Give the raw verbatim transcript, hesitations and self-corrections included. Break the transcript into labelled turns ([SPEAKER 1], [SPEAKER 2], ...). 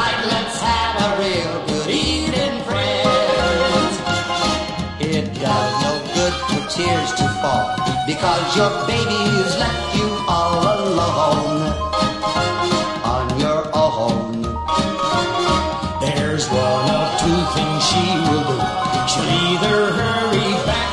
[SPEAKER 1] right, let's have a real good evening, friends. It does no good for tears to fall, because your baby's left you all alone, on your own. There's one of two things she will do. She'll either hurry back